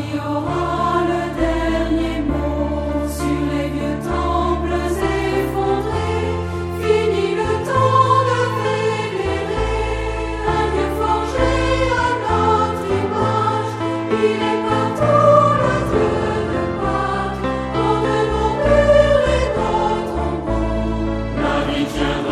qui aura le dernier mot sur les vieux temples effondrés? Fini le temps de vénérer un Dieu forgé à notre image. Il est partout le Dieu de Pâques, hors de nos murs et nos tombeaux. La vie tiendra.